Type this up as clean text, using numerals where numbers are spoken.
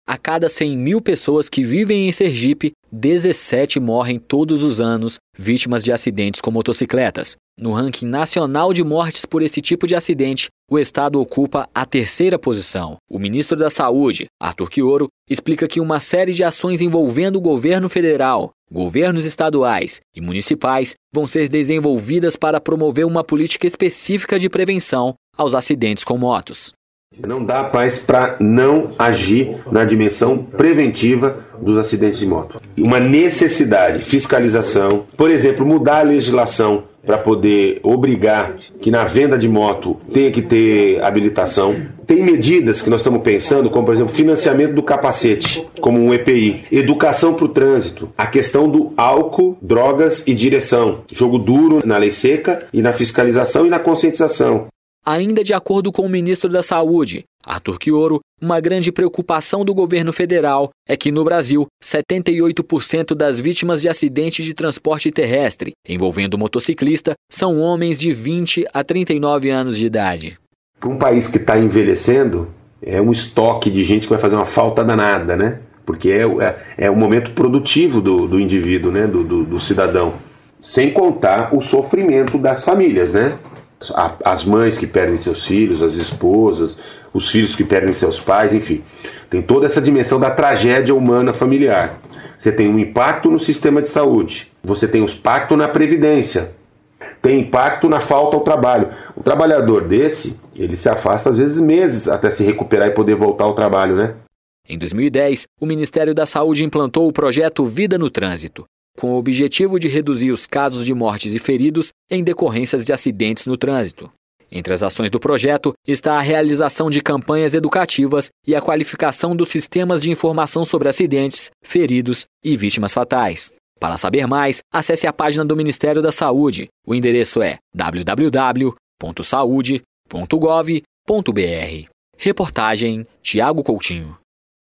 A cada 100.000 pessoas que vivem em Sergipe, 17 morrem todos os anos vítimas de acidentes com motocicletas. No ranking nacional de mortes por esse tipo de acidente, o estado ocupa a 3ª posição. O ministro da Saúde, Arthur Quioro, explica que uma série de ações envolvendo o governo federal, governos estaduais e municipais vão ser desenvolvidas para promover uma política específica de prevenção aos acidentes com motos. Não dá mais para não agir na dimensão preventiva dos acidentes de moto. Uma necessidade, fiscalização, por exemplo, mudar a legislação para poder obrigar que na venda de moto tenha que ter habilitação. Tem medidas que nós estamos pensando, como por exemplo, financiamento do capacete, como um EPI, educação para o trânsito, a questão do álcool, drogas e direção, jogo duro na lei seca e na fiscalização e na conscientização. Ainda de acordo com o ministro da Saúde, Arthur Quioro, uma grande preocupação do governo federal é que no Brasil, 78% das vítimas de acidentes de transporte terrestre envolvendo motociclista são homens de 20 a 39 anos de idade. Para um país que está envelhecendo, é um estoque de gente que vai fazer uma falta danada, né? Porque é o momento produtivo do indivíduo, né? Do cidadão. Sem contar o sofrimento das famílias, né? As mães que perdem seus filhos, as esposas, os filhos que perdem seus pais, enfim. Tem toda essa dimensão da tragédia humana familiar. Você tem um impacto no sistema de saúde, você tem um impacto na previdência, tem impacto na falta ao trabalho. O trabalhador desse, ele se afasta às vezes meses até se recuperar e poder voltar ao trabalho, né? Em 2010, o Ministério da Saúde implantou o projeto Vida no Trânsito, com o objetivo de reduzir os casos de mortes e feridos em decorrências de acidentes no trânsito. Entre as ações do projeto está a realização de campanhas educativas e a qualificação dos sistemas de informação sobre acidentes, feridos e vítimas fatais. Para saber mais, acesse a página do Ministério da Saúde. O endereço é www.saude.gov.br. Reportagem Tiago Coutinho.